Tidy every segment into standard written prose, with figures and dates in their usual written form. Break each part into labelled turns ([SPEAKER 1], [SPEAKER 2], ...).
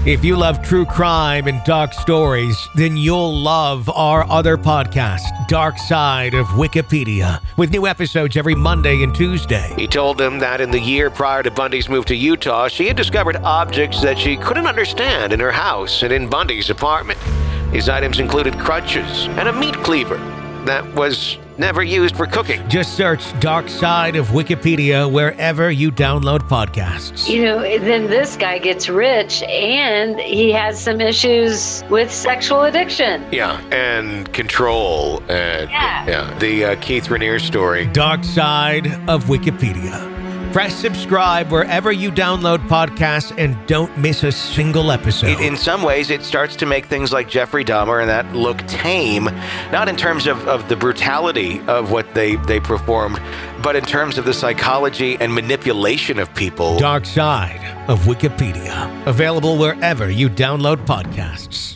[SPEAKER 1] If you love true crime and dark stories, then you'll love our other podcast, Dark Side of Wikipedia, with new episodes every Monday and Tuesday. He told them that in the year prior to Bundy's move to Utah, she had discovered objects that she couldn't understand in her house and in Bundy's apartment. These items included crutches and a meat cleaver that was never used for cooking. Just search Dark Side of Wikipedia wherever you download podcasts.
[SPEAKER 2] You know, then this guy gets rich and he has some issues with sexual addiction.
[SPEAKER 1] Yeah, and control. And the Keith Raniere story. Dark Side of Wikipedia. Press subscribe wherever you download podcasts and don't miss a single episode. In some ways, it starts to make things like Jeffrey Dahmer and that look tame, not in terms of the brutality of what they performed, but in terms of the psychology and manipulation of people. Dark Side of Wikipedia. Available wherever you download podcasts.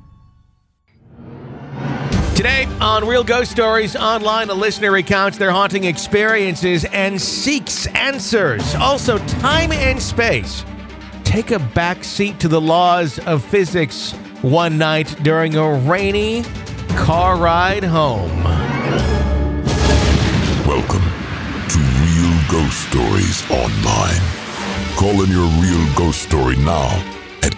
[SPEAKER 1] Today on Real Ghost Stories Online, a listener recounts their haunting experiences and seeks answers. Also, time and space take a back seat to the laws of physics one night during a rainy car ride home.
[SPEAKER 3] Welcome to Real Ghost Stories Online. Call in your real ghost story now at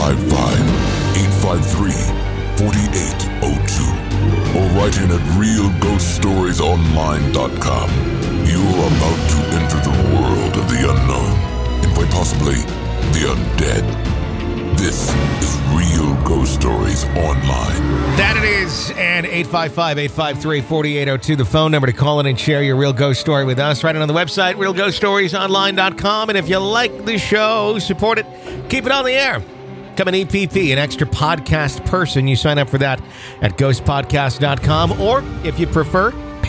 [SPEAKER 3] 855-853-4802. Or write in at realghoststoriesonline.com. You're about to enter the world of the unknown, and quite possibly the undead. This is Real Ghost Stories Online.
[SPEAKER 1] That it is, and 855-853-4802, the phone number to call in and share your real ghost story with us. Write it on the website, realghoststoriesonline.com. And if you like the show, support it, keep it on the air. Become an EPP, an extra podcast person. You sign up for that at ghostpodcast.com, or if you prefer,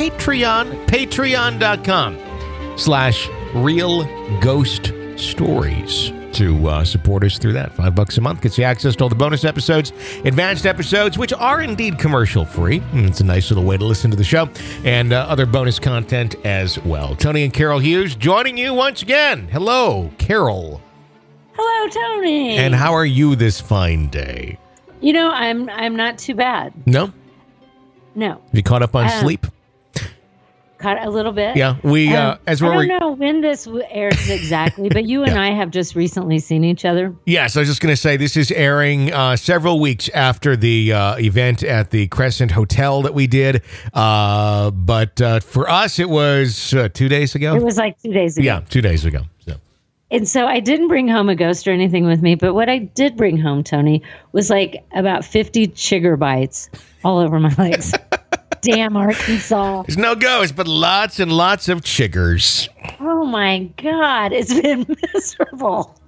[SPEAKER 1] patreon.com/realghoststories to support us through that. $5 a month gets you access to all the bonus episodes, advanced episodes, which are indeed commercial free. It's a nice little way to listen to the show, and other bonus content as well. Tony and Carol Hughes joining you once again. Hello, Carol.
[SPEAKER 2] Hello, Tony.
[SPEAKER 1] And how are you this fine day?
[SPEAKER 2] You know, I'm not too bad.
[SPEAKER 1] No?
[SPEAKER 2] No.
[SPEAKER 1] Have you caught up on sleep?
[SPEAKER 2] Caught a little bit.
[SPEAKER 1] Yeah. I don't
[SPEAKER 2] know when this airs exactly, but you and I have just recently seen each other.
[SPEAKER 1] Yes, I was just going to say this is airing several weeks after the event at the Crescent Hotel that we did. But for us, it was 2 days ago.
[SPEAKER 2] It was like 2 days ago.
[SPEAKER 1] Yeah, 2 days ago.
[SPEAKER 2] And so I didn't bring home a ghost or anything with me, but what I did bring home, Tony, was like about 50 chigger bites all over my legs. Damn Arkansas.
[SPEAKER 1] There's no ghost, but lots and lots of chiggers.
[SPEAKER 2] Oh my God, it's been miserable.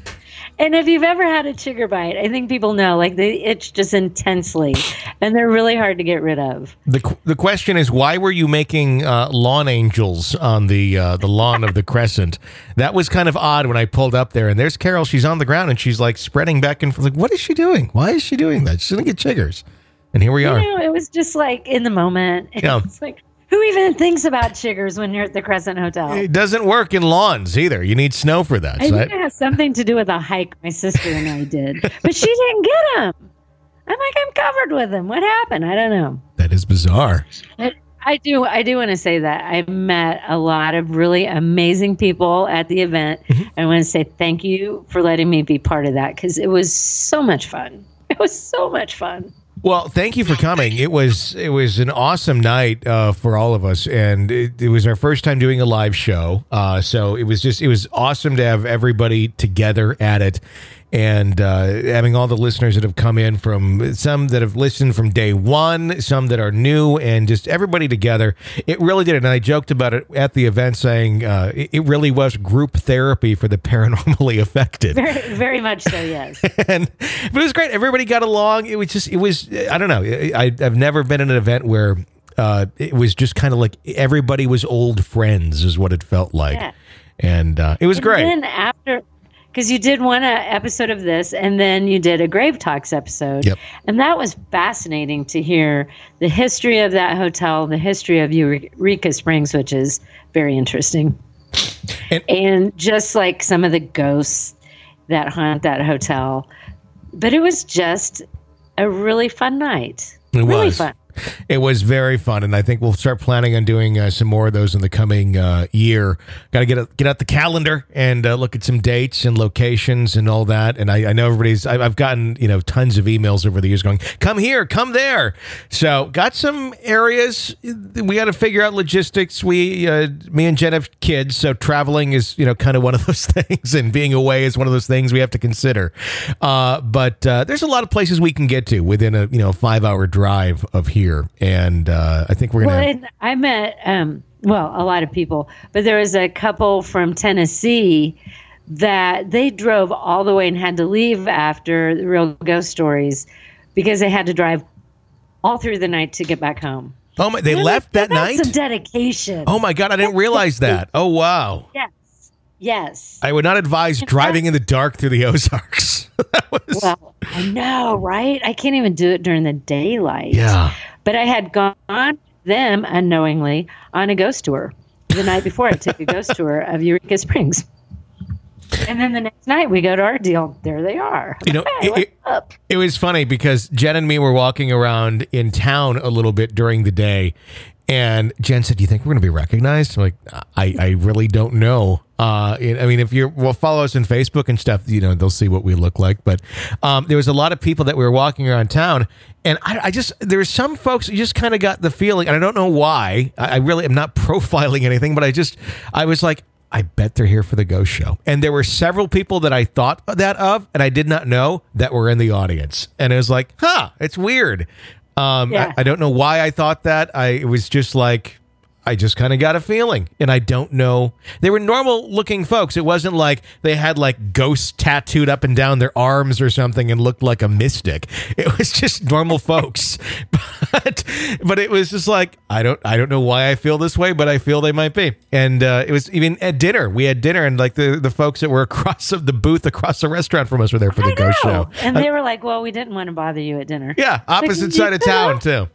[SPEAKER 2] And if you've ever had a chigger bite, I think people know, like, they itch just intensely, and they're really hard to get rid of.
[SPEAKER 1] The question is, why were you making lawn angels on the lawn of the Crescent? That was kind of odd when I pulled up there, and there's Carol. She's on the ground, and she's, like, spreading back and forth. Like, what is she doing? Why is she doing that? She's going to get chiggers. And here we are.
[SPEAKER 2] You know, it was just, like, in the moment.
[SPEAKER 1] Yeah.
[SPEAKER 2] It's like, who even thinks about chiggers when you're at the Crescent Hotel?
[SPEAKER 1] It doesn't work in lawns either. You need snow for that.
[SPEAKER 2] I think it has something to do with a hike my sister and I did. But she didn't get them. I'm like, I'm covered with them. What happened? I don't know.
[SPEAKER 1] That is bizarre.
[SPEAKER 2] But I do want to say that I met a lot of really amazing people at the event. Mm-hmm. I want to say thank you for letting me be part of that, because it was so much fun. It was so much fun.
[SPEAKER 1] Well, thank you for coming. It was an awesome night for all of us, and it was our first time doing a live show. So it was awesome to have everybody together at it, and having all the listeners that have come in, from some that have listened from day one, some that are new, and just everybody together. It really did it. And I joked about it at the event, saying it really was group therapy for the paranormally affected.
[SPEAKER 2] Very, very much so, yes.
[SPEAKER 1] But it was great. Everybody got along. It was I don't know. I've never been in an event where it was just kind of like everybody was old friends, is what it felt like. Yeah. And it was great.
[SPEAKER 2] And then after, because you did one episode of this, and then you did a Grave Talks episode.
[SPEAKER 1] Yep.
[SPEAKER 2] And that was fascinating to hear the history of that hotel, the history of Eureka Springs, which is very interesting. And just like some of the ghosts that haunt that hotel. But it was just a really fun night.
[SPEAKER 1] It
[SPEAKER 2] really
[SPEAKER 1] was
[SPEAKER 2] fun.
[SPEAKER 1] It was very fun, and I think we'll start planning on doing some more of those in the coming year. Got to get out the calendar and look at some dates and locations and all that. And I know I've gotten tons of emails over the years going, come here, come there. So got some areas. We got to figure out logistics. Me and Jen have kids, so traveling is kind of one of those things, and being away is one of those things we have to consider. But there's a lot of places we can get to within a 5-hour drive of here. And I think we're going to...
[SPEAKER 2] I met, a lot of people, but there was a couple from Tennessee that they drove all the way and had to leave after the Real Ghost Stories because they had to drive all through the night to get back home.
[SPEAKER 1] Oh, my! They left that night?
[SPEAKER 2] That's some dedication.
[SPEAKER 1] Oh, my God. I didn't realize that. Oh, wow.
[SPEAKER 2] Yes.
[SPEAKER 1] I would not advise driving in the dark through the Ozarks.
[SPEAKER 2] Well, I know, right? I can't even do it during the daylight.
[SPEAKER 1] Yeah.
[SPEAKER 2] But I had gone them unknowingly on a ghost tour the night before. I took a ghost tour of Eureka Springs. And then the next night we go to our deal. There they are. Hey, what's up?
[SPEAKER 1] It was funny because Jen and me were walking around in town a little bit during the day. And Jen said, do you think we're going to be recognized? I'm like, I really don't know. If follow us on Facebook and stuff, they'll see what we look like. But there was a lot of people that we were walking around town. And there were some folks who just kind of got the feeling, and I don't know why. I really am not profiling anything, but I was like, I bet they're here for the ghost show. And there were several people that I thought that of, and I did not know that were in the audience. And it was like, it's weird. I don't know why I thought that. It was just like, I just kind of got a feeling, and I don't know. They were normal looking folks. It wasn't like they had like ghosts tattooed up and down their arms or something and looked like a mystic. It was just normal folks. But it was just like, I don't know why I feel this way, but I feel they might be. And it was even at dinner. We had dinner, and like the folks that were across of the booth across the restaurant from us were there for the ghost show.
[SPEAKER 2] And they were like, well, we didn't want to bother you at dinner.
[SPEAKER 1] Yeah, opposite side of town too.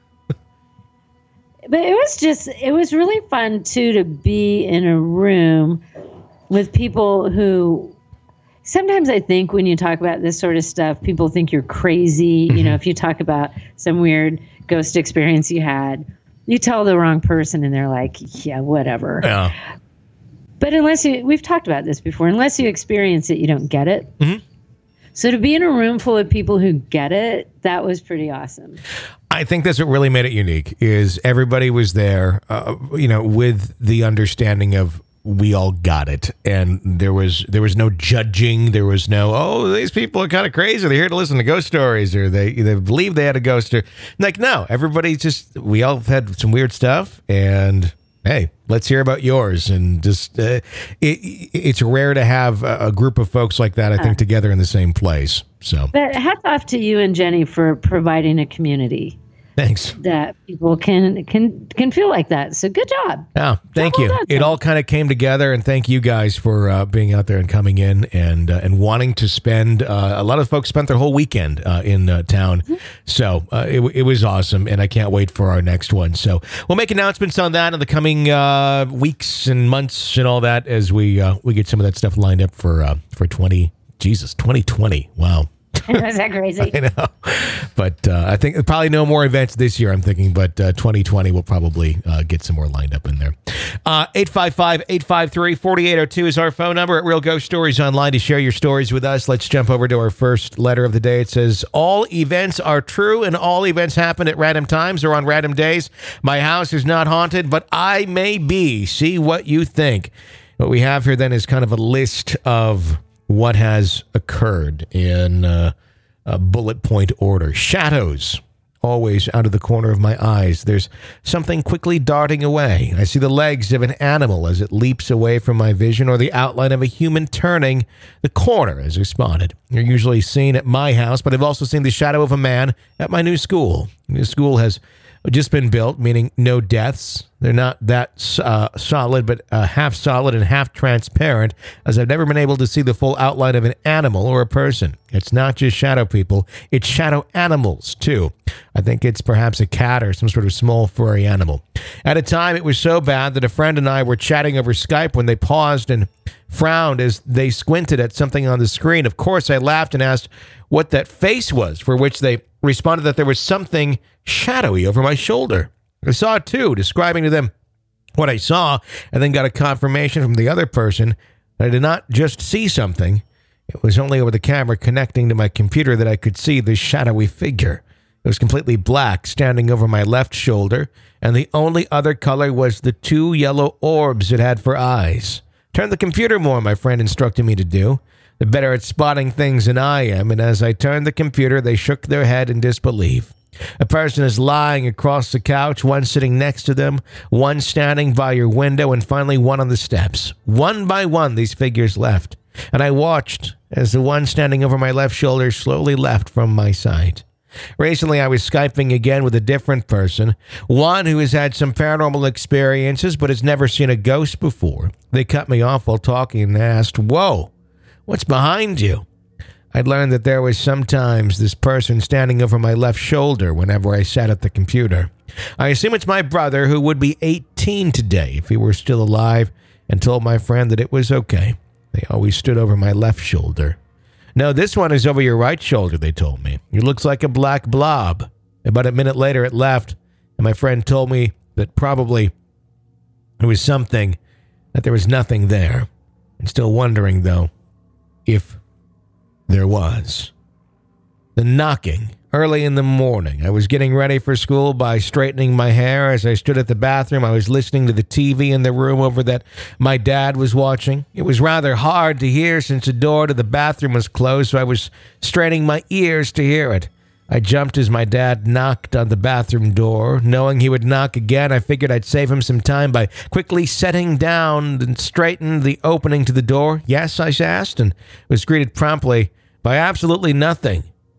[SPEAKER 2] But it was really fun, too, to be in a room with people who, sometimes I think when you talk about this sort of stuff, people think you're crazy.
[SPEAKER 1] Mm-hmm.
[SPEAKER 2] If you talk about some weird ghost experience you had, you tell the wrong person and they're like, yeah, whatever.
[SPEAKER 1] Yeah.
[SPEAKER 2] But we've talked about this before, unless you experience it, you don't get it.
[SPEAKER 1] Mm-hmm.
[SPEAKER 2] So to be in a room full of people who get it, that was pretty awesome.
[SPEAKER 1] I think that's what really made it unique, is everybody was there, with the understanding of we all got it. And there was no judging. There was no, these people are kind of crazy. They're here to listen to ghost stories, or they believe they had a ghost. Or like, no, everybody we all had some weird stuff, and hey, let's hear about yours. And just it's rare to have a group of folks like that, I think, together in the same place. So,
[SPEAKER 2] but hats off to you and Jenny for providing a community.
[SPEAKER 1] Thanks. That
[SPEAKER 2] people can feel like that. So good job.
[SPEAKER 1] Yeah, thank you. It all kind of came together, and thank you guys for being out there and coming in and wanting to spend. A lot of folks spent their whole weekend in town, so it was awesome, and I can't wait for our next one. So we'll make announcements on that in the coming weeks and months and all that as we get some of that stuff lined up for 2020. Wow.
[SPEAKER 2] Was that crazy?
[SPEAKER 1] I know. But I think probably no more events this year, I'm thinking. But 2020 will probably get some more lined up in there. 855-853-4802 is our phone number at Real Ghost Stories Online to share your stories with us. Let's jump over to our first letter of the day. It says, all events are true and all events happen at random times or on random days. My house is not haunted, but I may be. See what you think. What we have here then is kind of a list of what has occurred in a bullet point order. Shadows, always out of the corner of my eyes. There's something quickly darting away. I see the legs of an animal as it leaps away from my vision, or the outline of a human turning the corner as I spotted. They're usually seen at my house, but I've also seen the shadow of a man at my new school. The new school has just been built, meaning no deaths. They're not that solid, but half solid and half transparent, as I've never been able to see the full outline of an animal or a person. It's not just shadow people, it's shadow animals, too. I think it's perhaps a cat or some sort of small furry animal. At a time, it was so bad that a friend and I were chatting over Skype when they paused and frowned as they squinted at something on the screen. Of course, I laughed and asked what that face was, for which they responded that there was something shadowy over my shoulder. I saw it too, describing to them what I saw, and then got a confirmation from the other person that I did not just see something. It was only over the camera connecting to my computer that I could see the shadowy figure. It was completely black, standing over my left shoulder, and the only other color was the 2 yellow orbs it had for eyes. Turn the computer more, my friend instructed me to do. They're better at spotting things than I am, and as I turned the computer, they shook their head in disbelief. A person is lying across the couch, one sitting next to them, one standing by your window, and finally one on the steps. One by one, these figures left, and I watched as the one standing over my left shoulder slowly left from my sight. Recently, I was Skyping again with a different person, one who has had some paranormal experiences but has never seen a ghost before. They cut me off while talking and asked, "Whoa, what's behind you?" I'd learned that there was sometimes this person standing over my left shoulder whenever I sat at the computer. I assume it's my brother, who would be 18 today if he were still alive, and told my friend that it was okay. They always stood over my left shoulder. "No, this one is over your right shoulder," they told me. "It looks like a black blob." About a minute later, it left, and my friend told me that probably it was something, that there was nothing there. I'm still wondering, though, if there was. The knocking. Early in the morning, I was getting ready for school by straightening my hair. As I stood at the bathroom, I was listening to the TV in the room over that my dad was watching. It was rather hard to hear since the door to the bathroom was closed, so I was straining my ears to hear it. I jumped as my dad knocked on the bathroom door. Knowing he would knock again, I figured I'd save him some time by quickly setting down and straightened the opening to the door. "Yes?" I asked, and was greeted promptly by absolutely nothing.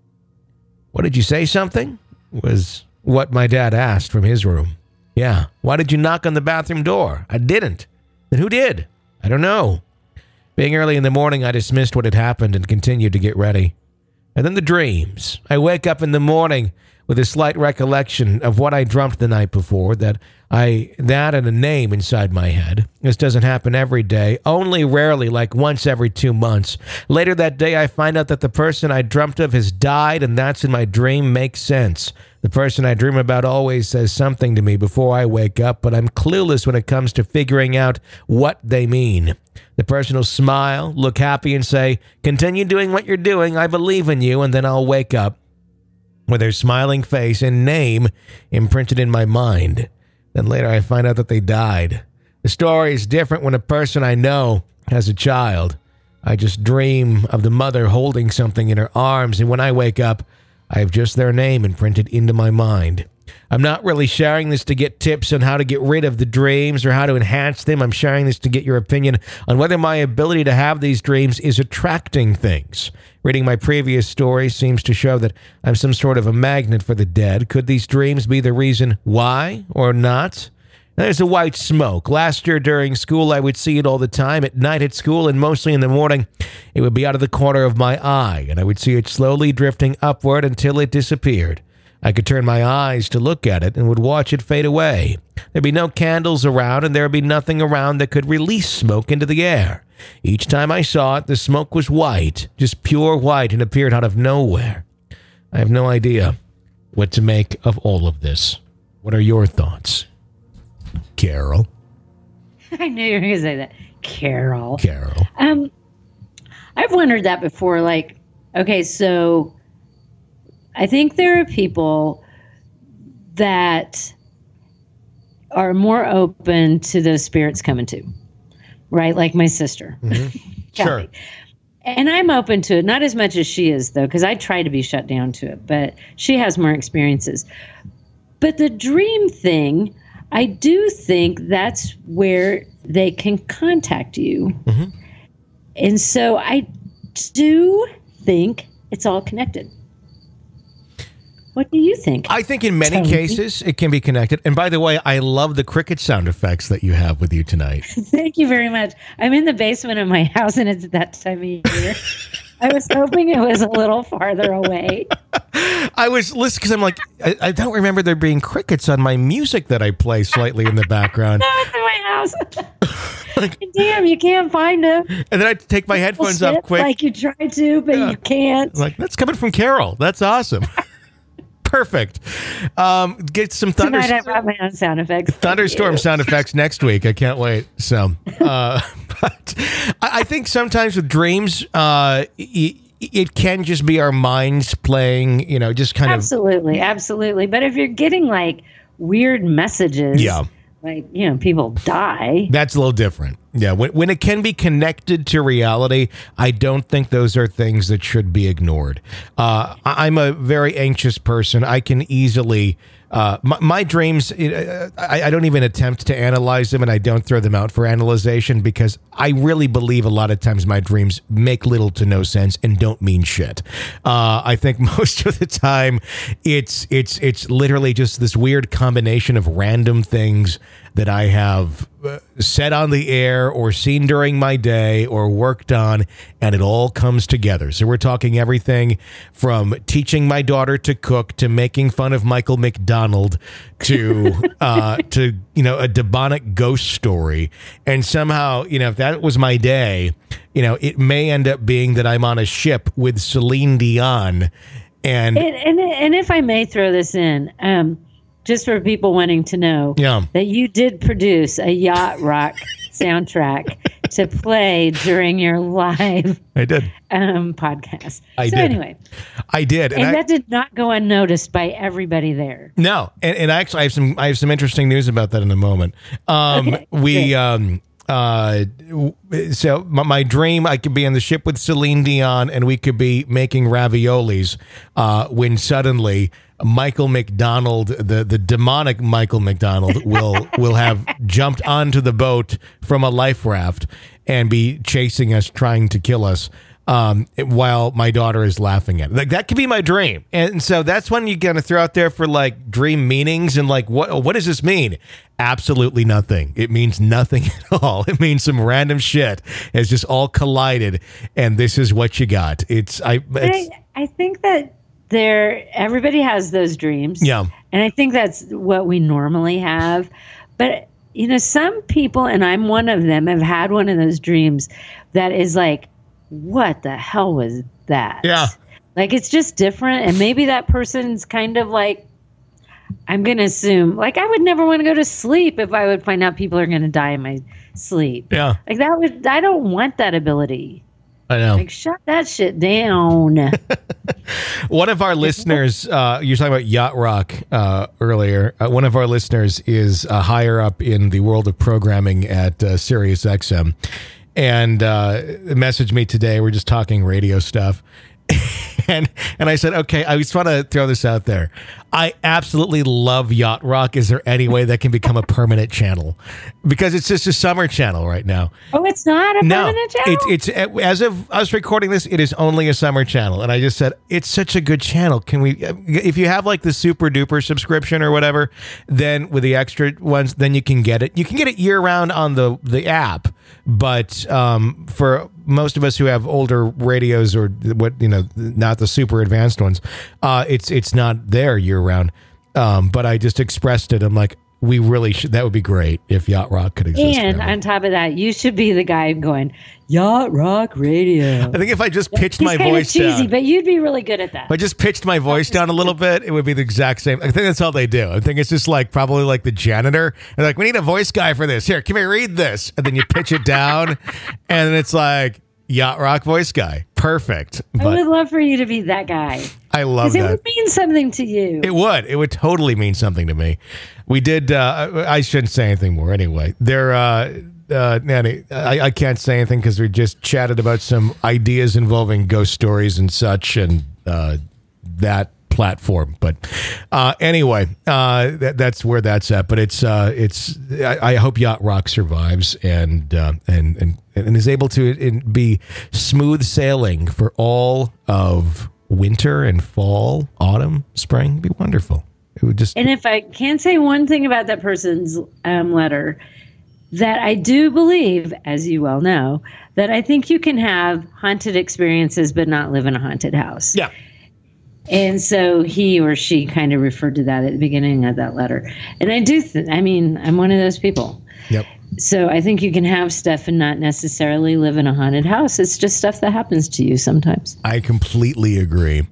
[SPEAKER 1] "What, did you say something?" was what my dad asked from his room. "Yeah. Why did you knock on the bathroom door?" "I didn't." "Then who did?" "I don't know." Being early in the morning, I dismissed what had happened and continued to get ready. And then the dreams. I wake up in the morning with a slight recollection of what I dreamt the night before, that and a name inside my head. This doesn't happen every day, only rarely, like once every 2 months. Later that day, I find out that the person I dreamt of has died, and that's in my dream. Makes sense. The person I dream about always says something to me before I wake up, but I'm clueless when it comes to figuring out what they mean. The person will smile, look happy, and say, "Continue doing what you're doing, I believe in you," and then I'll wake up with their smiling face and name imprinted in my mind. Then later I find out that they died. The story is different when a person I know has a child. I just dream of the mother holding something in her arms, and when I wake up, I have just their name imprinted into my mind. I'm not really sharing this to get tips on how to get rid of the dreams or how to enhance them. I'm sharing this to get your opinion on whether my ability to have these dreams is attracting things. Reading my previous story seems to show that I'm some sort of a magnet for the dead. Could these dreams be the reason why or not? There's a white smoke. Last year during school, I would see it all the time. At night at school and mostly in the morning, it would be out of the corner of my eye, and I would see it slowly drifting upward until it disappeared. I could turn my eyes to look at it and would watch it fade away. There'd be no candles around, and there would be nothing around that could release smoke into the air. Each time I saw it, the smoke was white, just pure white, and appeared out of nowhere. I have no idea what to make of all of this. What are your thoughts, Carol?
[SPEAKER 2] I knew you were going to say that. Carol.
[SPEAKER 1] Carol.
[SPEAKER 2] I've wondered that before. Like, okay, so I think there are people that are more open to those spirits coming to, right? Like my sister.
[SPEAKER 1] Mm-hmm. Sure.
[SPEAKER 2] And I'm open to it, not as much as she is, though, because I try to be shut down to it, but she has more experiences. But the dream thing, I do think that's where they can contact you.
[SPEAKER 1] Mm-hmm.
[SPEAKER 2] And so I do think it's all connected. What do you think?
[SPEAKER 1] I think in many cases it can be connected. And by the way, I love the cricket sound effects that you have with you tonight.
[SPEAKER 2] Thank you very much. I'm in the basement of my house, and it's that time of year. I was hoping it was a little farther away.
[SPEAKER 1] I was listening because I'm like, I don't remember there being crickets on my music that I play slightly in the background.
[SPEAKER 2] No, it's in my house. Damn, you can't find them.
[SPEAKER 1] And then I take my headphones off quick.
[SPEAKER 2] Like you try to, but you can't.
[SPEAKER 1] Like, that's coming from Carol. That's awesome. Perfect. Get some thunder.
[SPEAKER 2] Tonight I brought my own sound effects.
[SPEAKER 1] Thunderstorm sound effects next week. I can't wait. So, but I think sometimes with dreams, it can just be our minds playing, just kind of.
[SPEAKER 2] Absolutely. But if you're getting like weird messages, like, people die.
[SPEAKER 1] That's a little different. Yeah. When it can be connected to reality, I don't think those are things that should be ignored. I'm a very anxious person. I can easily, my dreams, I don't even attempt to analyze them, and I don't throw them out for analyzation because I really believe a lot of times my dreams make little to no sense and don't mean shit. I think most of the time it's literally just this weird combination of random things that I have said on the air or seen during my day or worked on, and it all comes together. So we're talking everything from teaching my daughter to cook to making fun of Michael McDonald to a demonic ghost story. And somehow, if that was my day, it may end up being that I'm on a ship with Celine Dion. And
[SPEAKER 2] if I may throw this in, just for people wanting to know, that you did produce a Yacht Rock soundtrack to play during your live podcast. Anyway. I did. And that did not go unnoticed by everybody there.
[SPEAKER 1] No. And actually I have some interesting news about that in a moment. So my dream, I could be on the ship with Celine Dion and we could be making raviolis when suddenly Michael McDonald, the demonic Michael McDonald, will have jumped onto the boat from a life raft and be chasing us, trying to kill us, while my daughter is laughing at it. Like, that could be my dream. And so that's when you're going to throw out there for like dream meanings and like, what does this mean? Absolutely nothing. It means nothing at all. It means some random shit has just all collided, and this is what you got. I
[SPEAKER 2] think that everybody has those dreams.
[SPEAKER 1] Yeah.
[SPEAKER 2] And I think that's what we normally have. But, some people, and I'm one of them, have had one of those dreams that is like, what the hell was that?
[SPEAKER 1] Yeah.
[SPEAKER 2] Like, it's just different. And maybe that person's kind of like, I'm going to assume, like, I would never want to go to sleep if I would find out people are going to die in my sleep.
[SPEAKER 1] Yeah.
[SPEAKER 2] Like, I don't want that ability.
[SPEAKER 1] I know.
[SPEAKER 2] Like, shut that shit down.
[SPEAKER 1] One of our listeners, you were talking about Yacht Rock earlier. One of our listeners is higher up in the world of programming at Sirius XM, and messaged me today. We're just talking radio stuff. And I said, okay, I just want to throw this out there. I absolutely love Yacht Rock. Is there any way that can become a permanent channel? Because it's just a summer channel right now.
[SPEAKER 2] Oh, it's not a permanent channel?
[SPEAKER 1] It's as of us recording this, it is only a summer channel. And I just said, it's such a good channel. Can we, if you have like the super duper subscription or whatever, then with the extra ones, then you can get it. You can get it year round on the app. But for most of us who have older radios or not the super advanced ones, it's not there year round. But I just expressed it. I'm like, we really should. That would be great if Yacht Rock could exist.
[SPEAKER 2] And on top of that, you should be the guy going, Yacht Rock Radio.
[SPEAKER 1] I think if I just pitched my voice
[SPEAKER 2] cheesy,
[SPEAKER 1] down,
[SPEAKER 2] but you'd be really good at that.
[SPEAKER 1] If I just pitched my voice down a little bit, it would be the exact same. I think that's all they do. I think it's just like probably like the janitor. They're like, we need a voice guy for this. Here, can we read this? And then you pitch it down, and then it's like Yacht Rock voice guy. Perfect.
[SPEAKER 2] But I would love for you to be that guy.
[SPEAKER 1] I love that.
[SPEAKER 2] Because it would mean something to you.
[SPEAKER 1] It would. It would totally mean something to me. We did. I shouldn't say anything more anyway. Nanny, I can't say anything because we just chatted about some ideas involving ghost stories and such, and that platform. But anyway, that's where that's at. But I hope Yacht Rock survives and is able to be smooth sailing for all of winter and fall, autumn, spring. It'd be wonderful. It would just.
[SPEAKER 2] And if I can say one thing about that person's letter, that I do believe, as you well know, that I think you can have haunted experiences but not live in a haunted house.
[SPEAKER 1] Yeah.
[SPEAKER 2] And so he or she kind of referred to that at the beginning of that letter. And I do, I'm one of those people.
[SPEAKER 1] Yep.
[SPEAKER 2] So I think you can have stuff and not necessarily live in a haunted house. It's just stuff that happens to you sometimes.
[SPEAKER 1] I completely agree.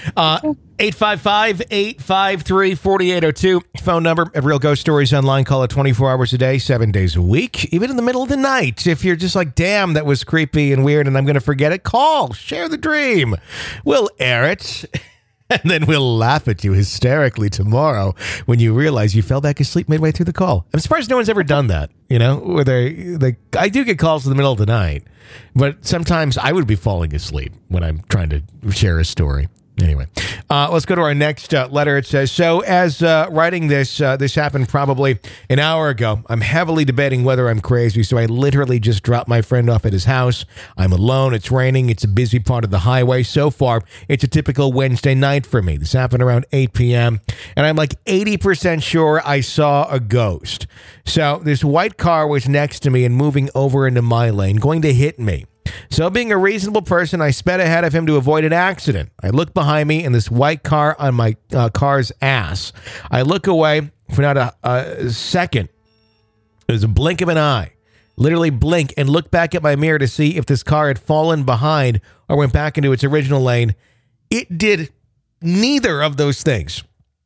[SPEAKER 1] 855-853-4802. Phone number at Real Ghost Stories Online. Call it 24 hours a day, 7 days a week. Even in the middle of the night. If you're just like, damn, that was creepy and weird and I'm going to forget it, call. Share the dream. We'll air it. And then we'll laugh at you hysterically tomorrow when you realize you fell back asleep midway through the call. I'm surprised no one's ever done that, where I do get calls in the middle of the night, but sometimes I would be falling asleep when I'm trying to share a story. Anyway, let's go to our next letter. It says, so as writing this, this happened probably an hour ago. I'm heavily debating whether I'm crazy, so I literally just dropped my friend off at his house. I'm alone. It's raining. It's a busy part of the highway. So far, it's a typical Wednesday night for me. This happened around 8 p.m., and I'm like 80% sure I saw a ghost. So this white car was next to me and moving over into my lane, going to hit me. So being a reasonable person, I sped ahead of him to avoid an accident. I look behind me and this white car on my car's ass. I look away for not a second. It was a blink of an eye. Literally blink and look back at my mirror to see if this car had fallen behind or went back into its original lane. It did neither of those things.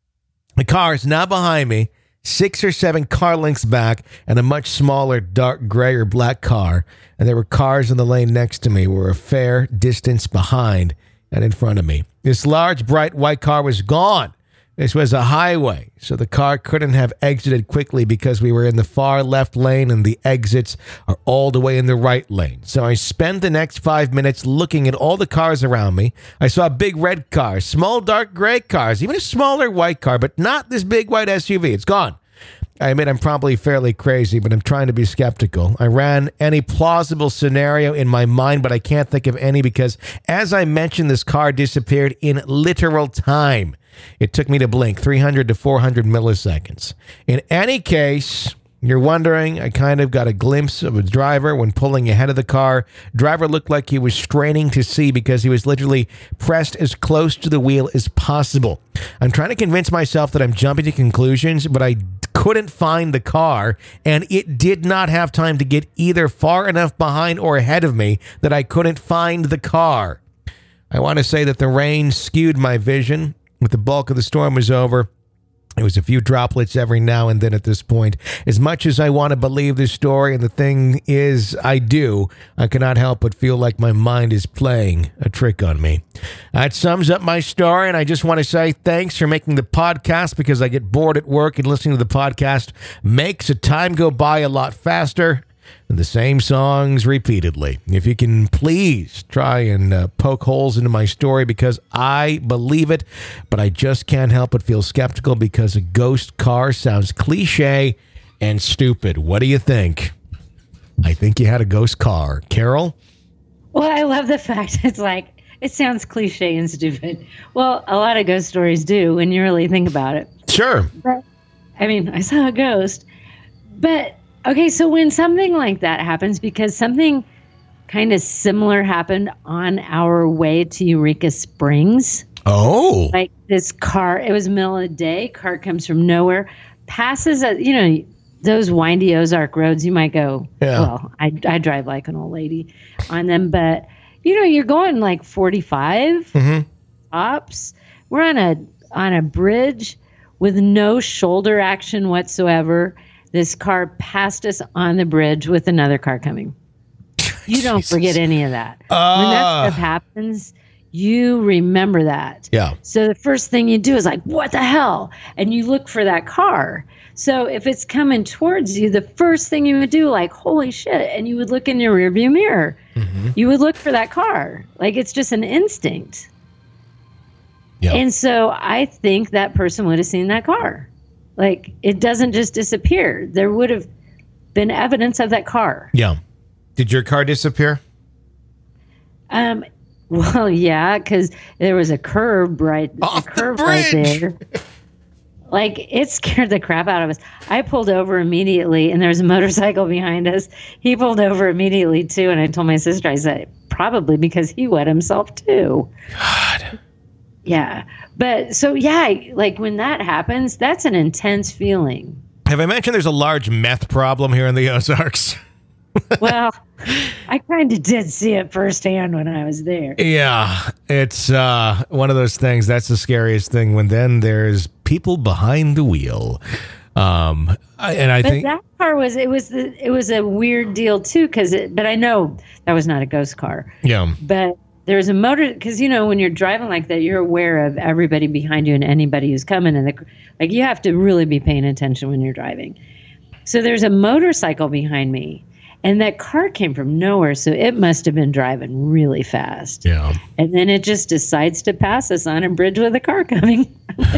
[SPEAKER 1] The car is now behind me, 6 or 7 car lengths back, and a much smaller dark gray or black car. And there were cars in the lane next to me, were a fair distance behind and in front of me. This large, bright white car was gone. This was a highway, so the car couldn't have exited quickly because we were in the far left lane and the exits are all the way in the right lane. So I spent the next 5 minutes looking at all the cars around me. I saw big red cars, small dark gray cars, even a smaller white car, but not this big white SUV. It's gone. I admit I'm probably fairly crazy, but I'm trying to be skeptical. I ran any plausible scenario in my mind, but I can't think of any because, as I mentioned, this car disappeared in literal time. It took me to blink 300 to 400 milliseconds. In any case, you're wondering, I kind of got a glimpse of a driver when pulling ahead of the car. Driver looked like he was straining to see because he was literally pressed as close to the wheel as possible. I'm trying to convince myself that I'm jumping to conclusions, but I couldn't find the car, and it did not have time to get either far enough behind or ahead of me that I couldn't find the car. I want to say that the rain skewed my vision. With the bulk of the storm was over, it was a few droplets every now and then at this point. As much as I want to believe this story, and the thing is, I cannot help but feel like my mind is playing a trick on me. That sums up my story, and I just want to say thanks for making the podcast because I get bored at work and listening to the podcast makes the time go by a lot faster. And the same songs repeatedly. If you can please try and poke holes into my story because I believe it, but I just can't help but feel skeptical because a ghost car sounds cliche and stupid. What do you think? I think you had a ghost car. Carol?
[SPEAKER 2] Well, I love the fact it's like, it sounds cliche and stupid. Well, a lot of ghost stories do when you really think about it.
[SPEAKER 1] Sure.
[SPEAKER 2] But, I saw a ghost, but okay, so when something like that happens, because something kind of similar happened on our way to Eureka Springs.
[SPEAKER 1] Oh.
[SPEAKER 2] Like this car, it was middle of the day, car comes from nowhere, passes, those windy Ozark roads, you might go, well, I drive like an old lady on them, but, you're going like 45 tops. We're on a bridge with no shoulder action whatsoever. This car passed us on the bridge with another car coming. You don't forget any of that. When that stuff happens, you remember that.
[SPEAKER 1] Yeah.
[SPEAKER 2] So the first thing you do is like, what the hell? And you look for that car. So if it's coming towards you, the first thing you would do, like, holy shit, and you would look in your rearview mirror. Mm-hmm. You would look for that car. Like, it's just an instinct. Yeah. And so I think that person would have seen that car. Like, it doesn't just disappear. There would have been evidence of that car.
[SPEAKER 1] Yeah. Did your car disappear?
[SPEAKER 2] Well, yeah, because there was a curb right there. Like, it scared the crap out of us. I pulled over immediately, and there was a motorcycle behind us. He pulled over immediately, too, and I told my sister, I said, probably because he wet himself, too.
[SPEAKER 1] God.
[SPEAKER 2] Yeah. But, so, yeah, like, when that happens, that's an intense feeling.
[SPEAKER 1] Have I mentioned there's a large meth problem here in the Ozarks?
[SPEAKER 2] Well, I kind of did see it firsthand when I was there.
[SPEAKER 1] Yeah, it's one of those things. That's the scariest thing. When then there's people behind the wheel, I think
[SPEAKER 2] that car was a weird deal too. But I know that was not a ghost car.
[SPEAKER 1] Yeah,
[SPEAKER 2] but there's a motor because when you're driving like that, you're aware of everybody behind you and anybody who's coming, and like you have to really be paying attention when you're driving. So there's a motorcycle behind me. And that car came from nowhere, so it must have been driving really fast.
[SPEAKER 1] Yeah.
[SPEAKER 2] And then it just decides to pass us on a bridge with a car coming.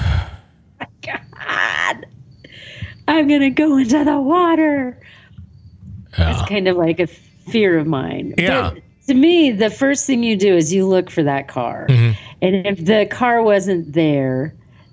[SPEAKER 2] God, I'm going to go into the water.
[SPEAKER 1] Yeah.
[SPEAKER 2] It's kind of like a fear of mine.
[SPEAKER 1] Yeah.
[SPEAKER 2] But to me, the first thing you do is you look for that car. Mm-hmm. And if the car wasn't there,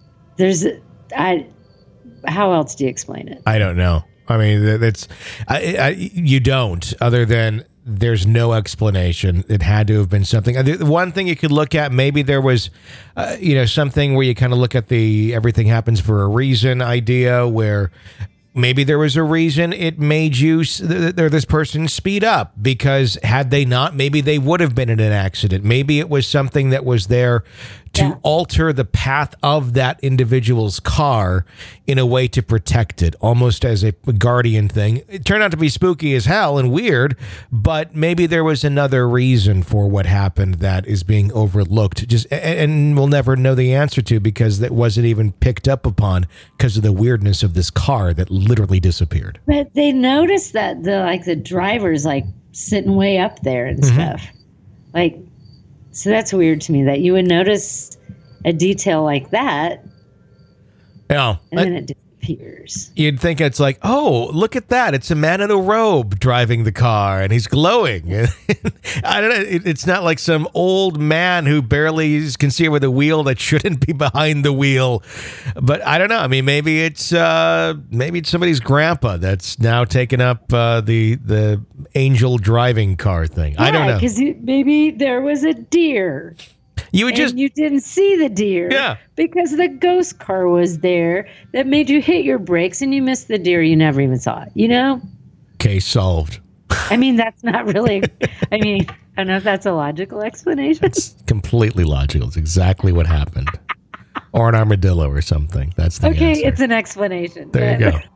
[SPEAKER 2] how else do you explain it?
[SPEAKER 1] I don't know. I mean, you don't, other than there's no explanation. It had to have been something. The one thing you could look at, maybe there was, something where you kind of look at the everything happens for a reason idea, where maybe there was a reason it made this person speed up, because had they not, maybe they would have been in an accident. Maybe it was something that was there to alter the path of that individual's car in a way to protect it, almost as a guardian thing. It turned out to be spooky as hell and weird, but maybe there was another reason for what happened that is being overlooked, and we'll never know the answer to, because that wasn't even picked up upon because of the weirdness of this car that literally disappeared.
[SPEAKER 2] But they noticed that the driver's like sitting way up there and stuff. Like, so that's weird to me that you would notice a detail like that.
[SPEAKER 1] Yeah.
[SPEAKER 2] And then it disappears.
[SPEAKER 1] You'd think it's like, oh, look at that. It's a man in a robe driving the car and he's glowing. I don't know. It's not like some old man who barely can see over the wheel that shouldn't be behind the wheel. But I don't know. I mean, maybe it's somebody's grandpa that's now taken up the angel driving car thing.
[SPEAKER 2] Yeah,
[SPEAKER 1] I don't know.
[SPEAKER 2] Because maybe there was a deer. You didn't see the deer because the ghost car was there that made you hit your brakes and you missed the deer. You never even saw it,
[SPEAKER 1] Case solved.
[SPEAKER 2] I mean, that's not really, I don't know if that's a logical explanation.
[SPEAKER 1] It's completely logical. It's exactly what happened. Or an armadillo or something. That's the answer.
[SPEAKER 2] It's an explanation.
[SPEAKER 1] There you go.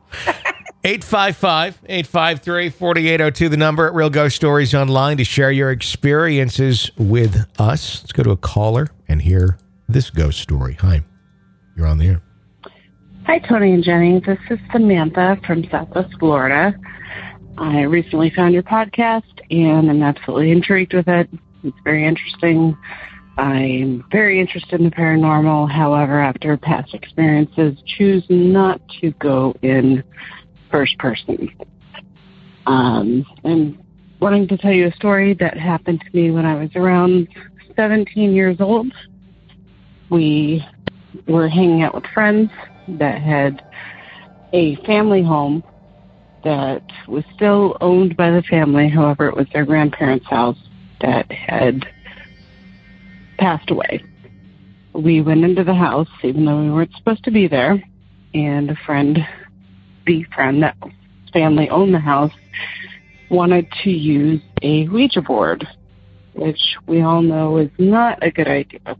[SPEAKER 1] 855-853-4802, the number at Real Ghost Stories Online to share your experiences with us. Let's go to a caller and hear this ghost story. Hi, you're on the air.
[SPEAKER 4] Hi, Tony and Jenny. This is Samantha from Southwest Florida. I recently found your podcast, and I'm absolutely intrigued with it. It's very interesting. I'm very interested in the paranormal. However, after past experiences, choose not to go in first person. I'm wanting to tell you a story that happened to me when I was around 17 years old. We were hanging out with friends that had a family home that was still owned by the family. However, it was their grandparents' house that had passed away. We went into the house, even though we weren't supposed to be there, and the friend that family owned the house wanted to use a Ouija board, which we all know is not a good idea.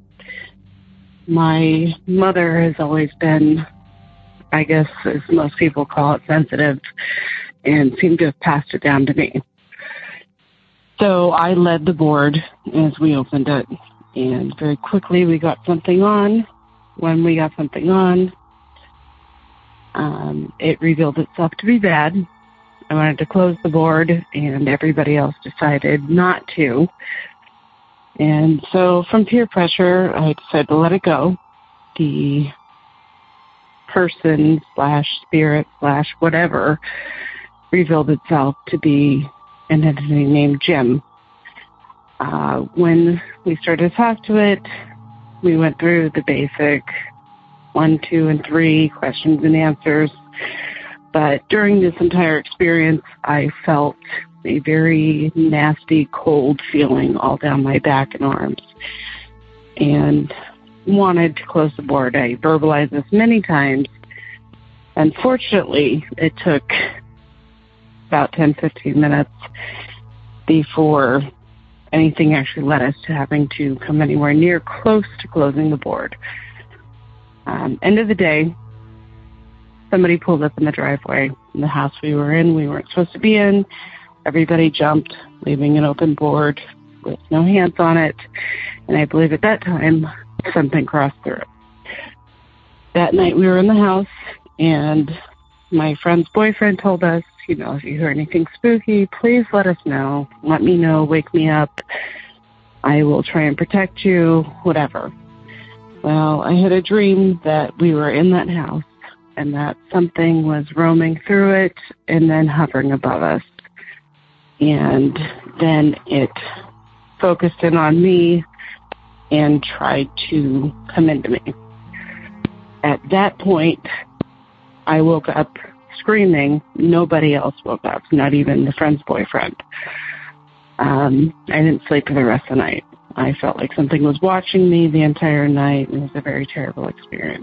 [SPEAKER 4] My mother has always been, I guess, as most people call it, sensitive, and seemed to have passed it down to me. So I led the board as we opened it, and very quickly we got something on. When we got something on, it revealed itself to be bad. I wanted to close the board, and everybody else decided not to. And so from peer pressure, I decided to let it go. The person / spirit / whatever revealed itself to be an entity named Jim. When we started to talk to it, we went through the basic 1, 2, and 3 questions and answers. But during this entire experience, I felt a very nasty, cold feeling all down my back and arms and wanted to close the board. I verbalized this many times. Unfortunately, it took about 10, 15 minutes before anything actually led us to having to come anywhere near close to closing the board. End of the day, somebody pulled up in the driveway in the house we were in. We weren't supposed to be in. Everybody jumped, leaving an open board with no hands on it. And I believe at that time, something crossed through it. That night we were in the house, and my friend's boyfriend told us, if you hear anything spooky, please let us know. Let me know. Wake me up. I will try and protect you, whatever. Well, I had a dream that we were in that house and that something was roaming through it and then hovering above us. And then it focused in on me and tried to come into me. At that point, I woke up screaming. Nobody else woke up, not even the friend's boyfriend. I didn't sleep for the rest of the night. I felt like something was watching me the entire night. It was a very terrible experience.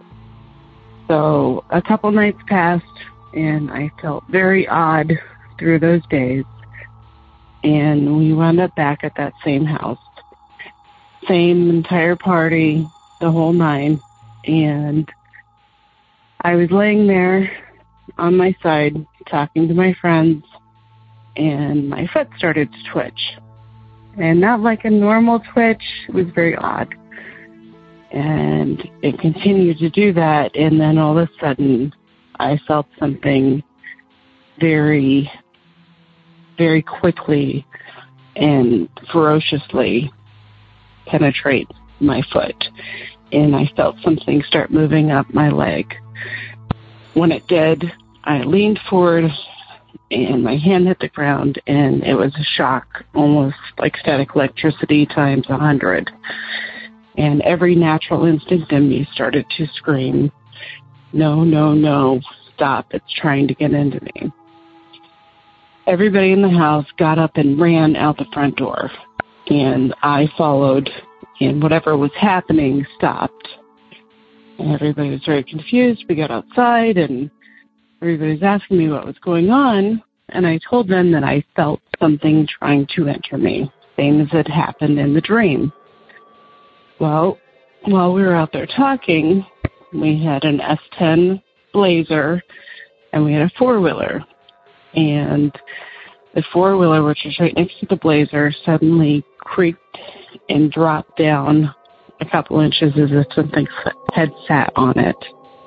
[SPEAKER 4] So a couple nights passed, and I felt very odd through those days. And we wound up back at that same house. Same entire party, the whole 9. And I was laying there on my side talking to my friends, and my foot started to twitch. And not like a normal twitch. It was very odd. And it continued to do that, and then all of a sudden, I felt something very, very quickly and ferociously penetrate my foot. And I felt something start moving up my leg. When it did, I leaned forward, and my hand hit the ground, and it was a shock, almost like static electricity times 100. And every natural instinct in me started to scream, no, no, no, stop, it's trying to get into me. Everybody in the house got up and ran out the front door, and I followed, and whatever was happening stopped. And everybody was very confused. We got outside, and everybody was asking me what was going on, and I told them that I felt something trying to enter me, same as it happened in the dream. Well, while we were out there talking, we had an S10 Blazer, and we had a 4-wheeler. And the 4-wheeler, which was right next to the Blazer, suddenly creaked and dropped down a couple inches as if something had sat on it.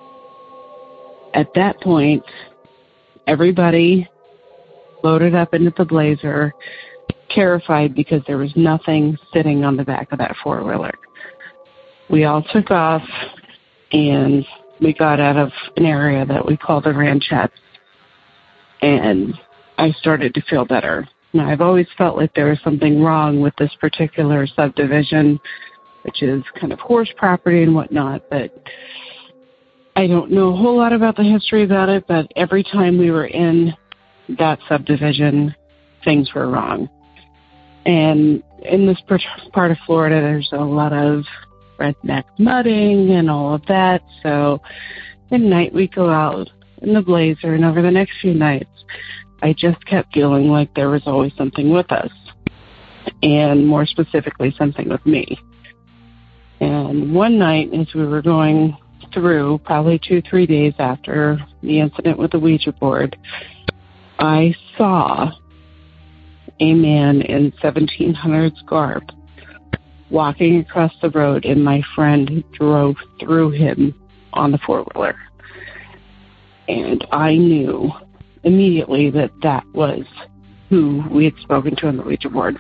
[SPEAKER 4] At that point, everybody loaded up into the Blazer, terrified because there was nothing sitting on the back of that 4-wheeler. We all took off, and we got out of an area that we call the ranchettes, and I started to feel better. Now, I've always felt like there was something wrong with this particular subdivision, which is kind of horse property and whatnot, but I don't know a whole lot about the history about it, but every time we were in that subdivision, things were wrong. And in this part of Florida, there's a lot of redneck mudding and all of that. So at night we go out in the Blazer, and over the next few nights, I just kept feeling like there was always something with us, and more specifically, something with me. And one night, as we were going through, probably 2-3 days after the incident with the Ouija board, I saw a man in 1700s garb walking across the road, and my friend drove through him on the 4-wheeler. And I knew immediately that that was who we had spoken to on the Ouija board.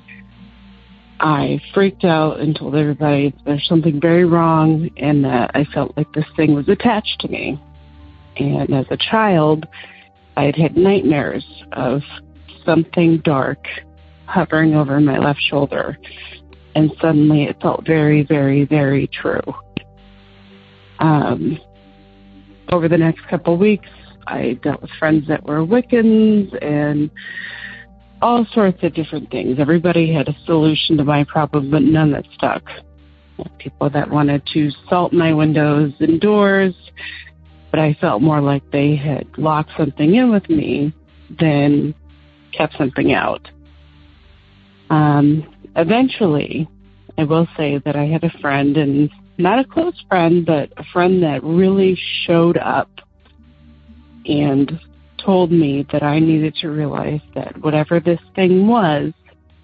[SPEAKER 4] I freaked out and told everybody there's something very wrong, and that I felt like this thing was attached to me. And as a child, I had had nightmares of something dark hovering over my left shoulder. And suddenly it felt very, very, very true. Over the next couple of weeks, I dealt with friends that were Wiccans and all sorts of different things. Everybody had a solution to my problem, but none that stuck. People that wanted to salt my windows and doors, but I felt more like they had locked something in with me than kept something out. Eventually, I will say that I had a friend, and not a close friend, but a friend that really showed up and told me that I needed to realize that whatever this thing was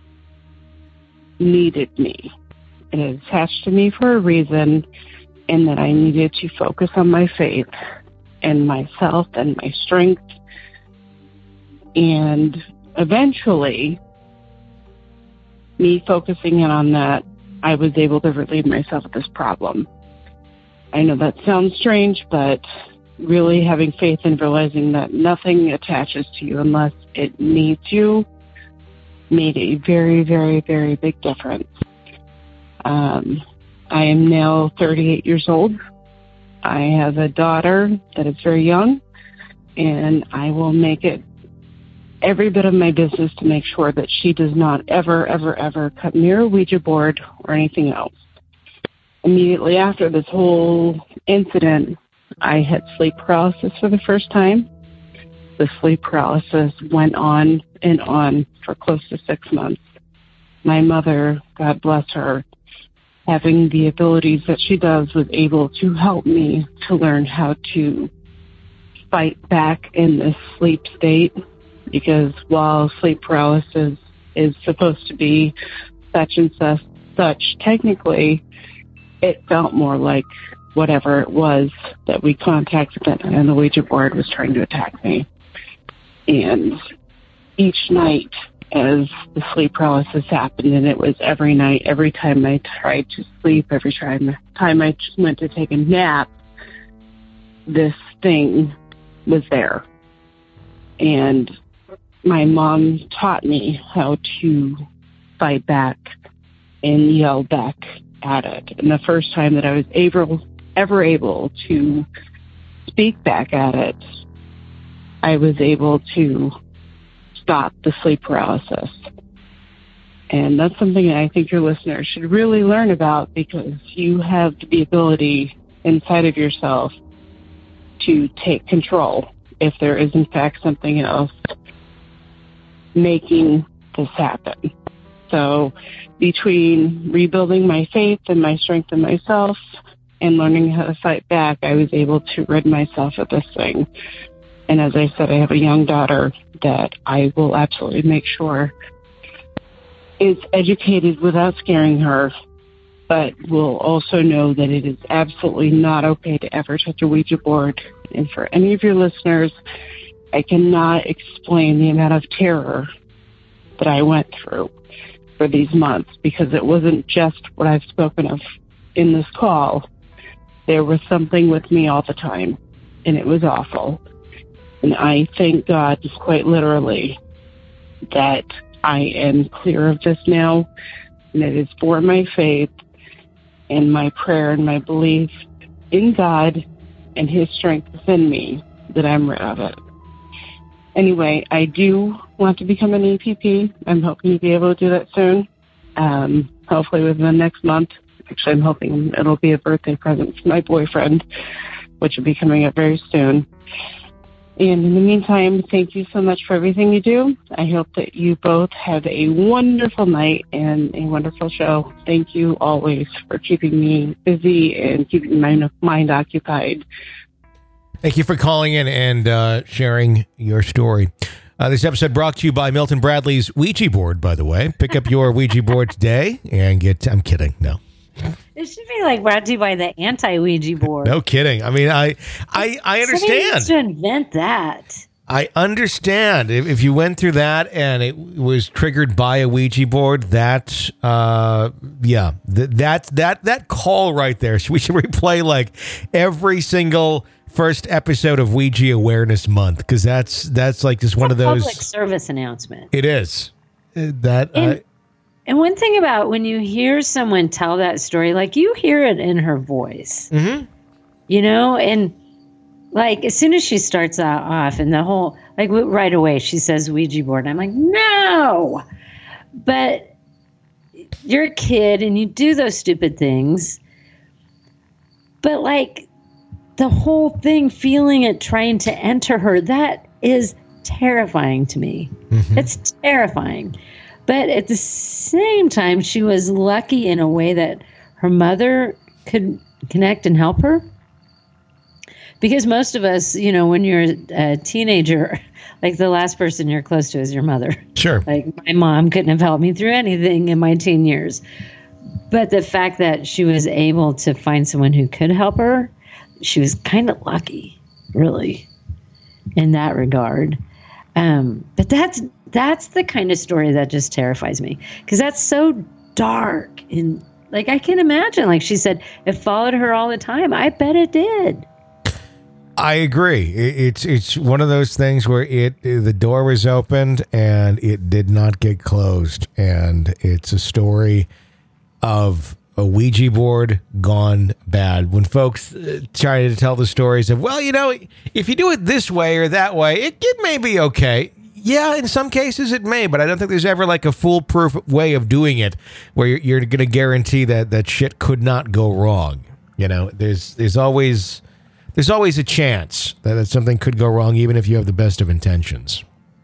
[SPEAKER 4] needed me. It had attached to me for a reason, and that I needed to focus on my faith and myself and my strength. And eventually, me focusing in on that, I was able to relieve myself of this problem. I know that sounds strange, but really having faith and realizing that nothing attaches to you unless it needs you made a very, very, very big difference. I am now 38 years old. I have a daughter that is very young, and I will make it every bit of my business to make sure that she does not ever, ever, ever come near a Ouija board or anything else. Immediately after this whole incident, I had sleep paralysis for the first time. The sleep paralysis went on and on for close to 6 months. My mother, God bless her, having the abilities that she does, was able to help me to learn how to fight back in this sleep state, because while sleep paralysis is supposed to be such and such, technically, it felt more like whatever it was that we contacted and the Ouija board was trying to attack me. And each night as the sleep paralysis happened, and it was every night, every time I tried to sleep, every time I just went to take a nap, this thing was there. And my mom taught me how to fight back and yell back at it. And the first time that I was ever able to speak back at it, I was able to stop the sleep paralysis. And that's something I think your listeners should really learn about, because you have the ability inside of yourself to take control if there is in fact something else making this happen. So between rebuilding my faith and my strength in myself and learning how to fight back, I was able to rid myself of this thing. And as I said, I have a young daughter that I will absolutely make sure is educated without scaring her, but will also know that it is absolutely not okay to ever touch a Ouija board. And for any of your listeners, I cannot explain the amount of terror that I went through for these months, because it wasn't just what I've spoken of in this call. There was something with me all the time, and it was awful. And I thank God, quite literally, that I am clear of this now, and it is for my faith and my prayer and my belief in God and His strength within me that I'm rid of it. Anyway, I do want to become an EPP. I'm hoping to be able to do that soon, hopefully within the next month. Actually, I'm hoping it'll be a birthday present for my boyfriend, which will be coming up very soon. And in the meantime, thank you so much for everything you do. I hope that you both have a wonderful night and a wonderful show. Thank you always for keeping me busy and keeping my mind occupied.
[SPEAKER 1] Thank you for calling in and sharing your story. This episode brought to you by Milton Bradley's Ouija board, by the way. Pick up your Ouija board today and I'm kidding. No.
[SPEAKER 2] It should be like brought to you by the anti-Ouija board.
[SPEAKER 1] No kidding. I mean, I understand.
[SPEAKER 2] Somebody needs to invent that.
[SPEAKER 1] I understand. If you went through that and it was triggered by a Ouija board, that call right there. We should replay like every single first episode of Ouija Awareness Month, because that's like just one of those
[SPEAKER 2] public service announcement.
[SPEAKER 1] It is.
[SPEAKER 2] And one thing about when you hear someone tell that story, like you hear it in her voice, you know, and like as soon as she starts off and the whole, like right away, she says Ouija board. And I'm like, no, but you're a kid and you do those stupid things. But like the whole thing, feeling it, trying to enter her, that is terrifying to me. It's terrifying. But at the same time, she was lucky in a way that her mother could connect and help her. Because most of us, you know, when you're a teenager, like the last person you're close to is your mother.
[SPEAKER 1] Sure.
[SPEAKER 2] Like my mom couldn't have helped me through anything in my teen years. But the fact that she was able to find someone who could help her, she was kind of lucky, really, in that regard. But that's the kind of story that just terrifies me, because that's so dark. And like, I can imagine, like she said, it followed her all the time. I bet it did.
[SPEAKER 1] I agree. It's one of those things where the door was opened and it did not get closed. And it's a story of a Ouija board gone bad. When folks try to tell the stories of, well, you know, if you do it this way or that way, it may be okay. Yeah, in some cases it may, but I don't think there's ever like a foolproof way of doing it where you're going to guarantee that shit could not go wrong. You know, there's always a chance that something could go wrong, even if you have the best of intentions.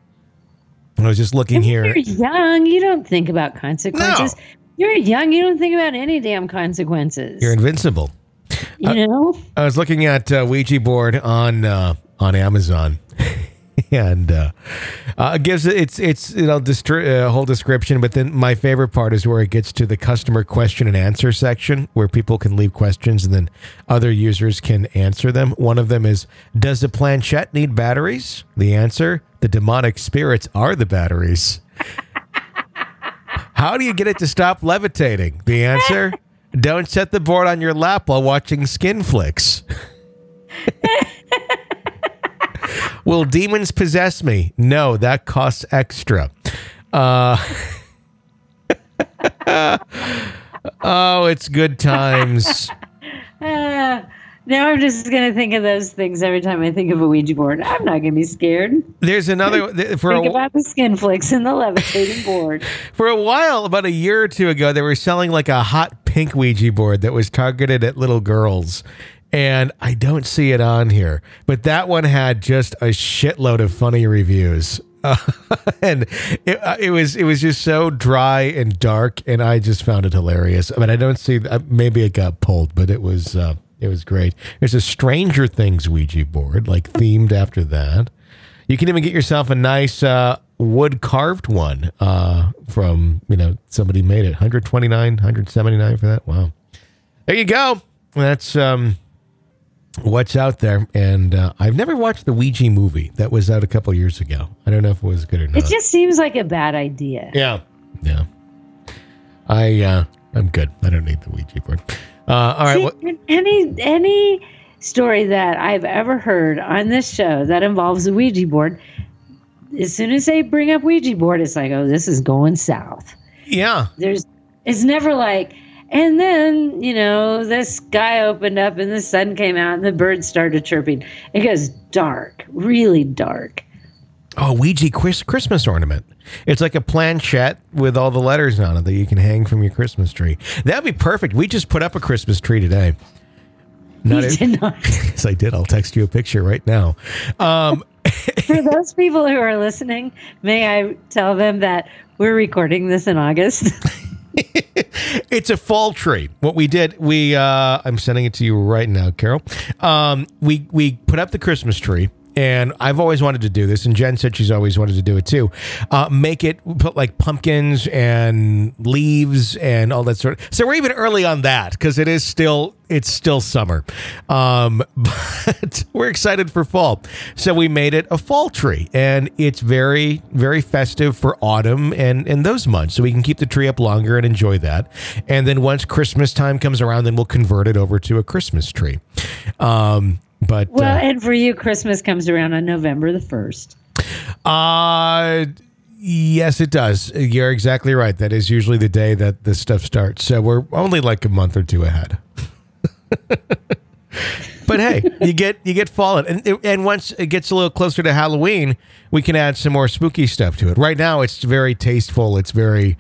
[SPEAKER 1] I was just looking here.
[SPEAKER 2] You're young. You don't think about consequences. No. You're young. You don't think about any damn consequences.
[SPEAKER 1] You're invincible.
[SPEAKER 2] You know?
[SPEAKER 1] I was looking at Ouija board on Amazon. And it gives it's you know, a whole description, but then my favorite part is where it gets to the customer question and answer section, where people can leave questions and then other users can answer them. One of them is, does the planchette need batteries? The answer, the demonic spirits are the batteries. How do you get it to stop levitating? The answer, don't set the board on your lap while watching skin flicks. Will demons possess me? No, that costs extra. Oh, it's good times.
[SPEAKER 2] Now I'm just going to think of those things every time I think of a Ouija board. I'm not going to be scared.
[SPEAKER 1] There's another...
[SPEAKER 2] Think about the skin flicks and the levitating board.
[SPEAKER 1] For a while, about a year or two ago, they were selling like a hot pink Ouija board that was targeted at little girls. And I don't see it on here, but that one had just a shitload of funny reviews, and it was just so dry and dark, and I just found it hilarious. I mean, I don't see maybe it got pulled, but it was great. There's a Stranger Things Ouija board, like themed after that. You can even get yourself a nice wood carved one from, you know, somebody made it. $129, $179 for that. Wow, there you go. That's what's out there. And I've never watched the Ouija movie that was out a couple years ago. I don't know if it was good or not.
[SPEAKER 2] It just seems like a bad idea.
[SPEAKER 1] Yeah. I'm good. I don't need the Ouija board. All right.
[SPEAKER 2] Any story that I've ever heard on this show that involves a Ouija board, as soon as they bring up Ouija board, it's like, oh, this is going south.
[SPEAKER 1] Yeah.
[SPEAKER 2] It's never like, and then, you know, the sky opened up and the sun came out and the birds started chirping. It goes dark, really dark.
[SPEAKER 1] Oh, Ouija Christmas ornament. It's like a planchette with all the letters on it that you can hang from your Christmas tree. That'd be perfect. We just put up a Christmas tree today.
[SPEAKER 2] Did not.
[SPEAKER 1] Yes, I did. I'll text you a picture right now.
[SPEAKER 2] For those people who are listening, may I tell them that we're recording this in August?
[SPEAKER 1] It's a fall tree. What we did, I'm sending it to you right now, Carol. We put up the Christmas tree, and I've always wanted to do this, and Jen said she's always wanted to do it too. Put like pumpkins and leaves and all that sort of. So we're even early on that because it's still summer, but we're excited for fall. So we made it a fall tree, and it's very, very festive for autumn and those months. So we can keep the tree up longer and enjoy that. And then once Christmas time comes around, then we'll convert it over to a Christmas tree. And
[SPEAKER 2] for you, Christmas comes around on November the 1st.
[SPEAKER 1] Yes, it does. You're exactly right. That is usually the day that this stuff starts. So we're only like a month or two ahead. But hey, you get fall, and once it gets a little closer to Halloween, we can add some more spooky stuff to it. Right now, it's very tasteful. It's very,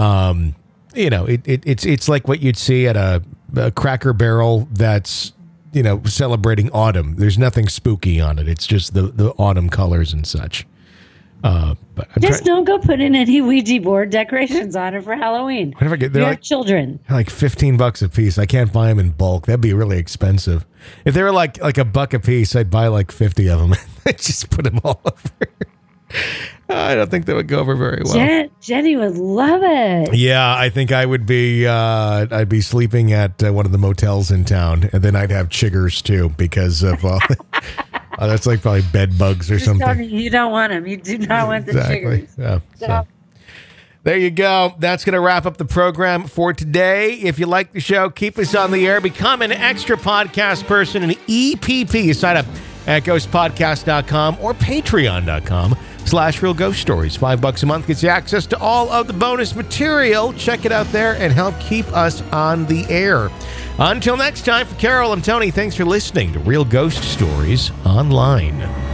[SPEAKER 1] it's like what you'd see at a Cracker Barrel that's, celebrating autumn. There's nothing spooky on it. It's just the autumn colors and such. But
[SPEAKER 2] don't go putting any Ouija board decorations on it for Halloween. They're like children.
[SPEAKER 1] Like $15 a piece. I can't buy them in bulk. That'd be really expensive. If they were like $1 a piece, I'd buy like 50 of them and just put them all over. I don't think that would go over very well.
[SPEAKER 2] Jenny would love it.
[SPEAKER 1] Yeah, I think I would be. I'd be sleeping at one of the motels in town, and then I'd have chiggers too because of. That's like probably bed bugs or something.
[SPEAKER 2] You don't want them. You do not want the chiggers.
[SPEAKER 1] Yeah, so. There you go. That's going to wrap up the program for today. If you like the show, keep us on the air. Become an extra podcast person, an EPP. Sign up at ghostpodcast.com or patreon.com/Real Ghost Stories. $5 a month gets you access to all of the bonus material. Check it out there and help keep us on the air. Until next time, for Carol and Tony, thanks for listening to Real Ghost Stories Online.